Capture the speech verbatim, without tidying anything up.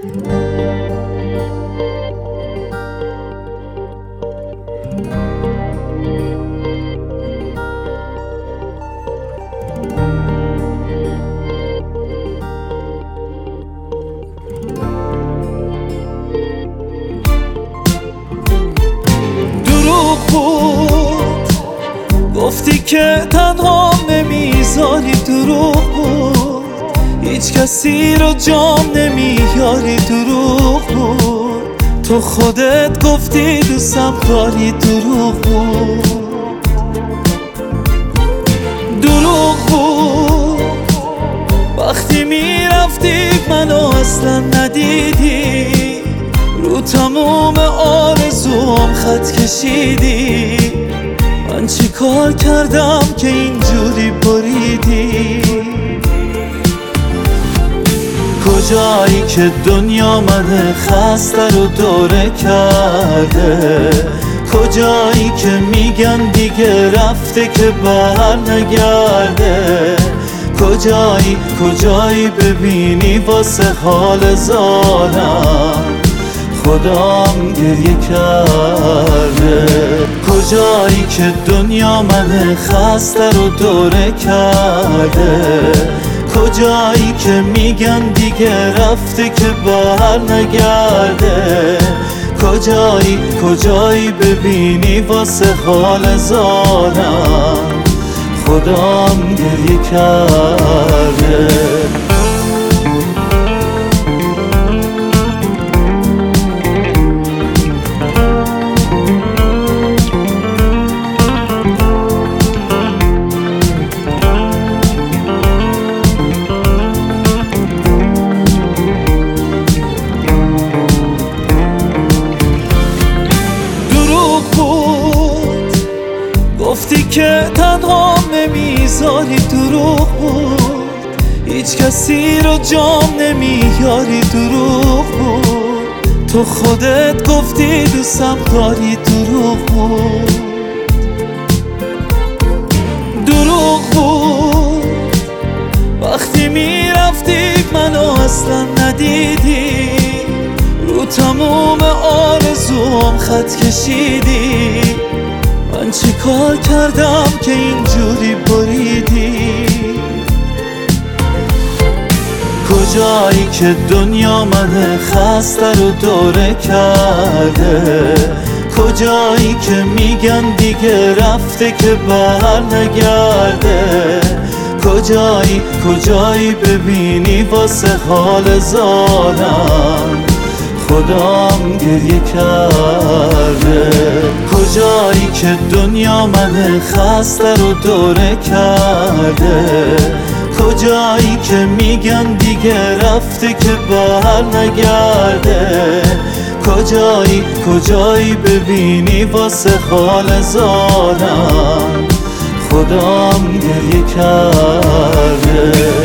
گفتی که تنها نمیذاری، دروغ بود. هیچ کسی رو جام نمیاری، دروغ بود. تو خودت گفتی دوستم داری، دروغ بود. دروغ بود وقتی میرفتی منو اصلا ندیدی، رو تموم آرزوم خط کشیدی. من چی کار کردم که اینجوری بریدی؟ کجایی که دنیا من خسته رو دوره کرده؟ کجایی که میگن دیگه رفته که بر نگرده؟ کجایی کجایی ببینی واسه حال زارم خدام گریه کرده؟ کجایی که دنیا من خسته رو دوره کرده؟ کجایی که میگن دیگه رفته که بر نگرده؟ کجایی کجایی ببینی واسه حال زارم خدام گریه کرده؟ گفتی که تنها نمیذاری، دروغ بود. هیچ کسی رو جام نمیاری، دروغ بود. تو خودت گفتی دوستم داری، دروغ بود. دروغ بود وقتی میرفتی منو اصلا ندیدی، رو تموم آرزوم خط کشیدی. من چی کار کردم که اینجوری بریدی؟ کجایی که دنیا من خسته رو دوره کرده؟ کجایی که میگن دیگه رفته که بر نگرده؟ کجایی کجایی ببینی واسه حال زارم خدام گریه کرده؟ کجایی که دنیا من خسته رو دوره کرده؟ کجایی که میگن دیگه رفته که بر نگرده؟ کجایی کجایی ببینی واسه حال زارم خدام گریه کرده؟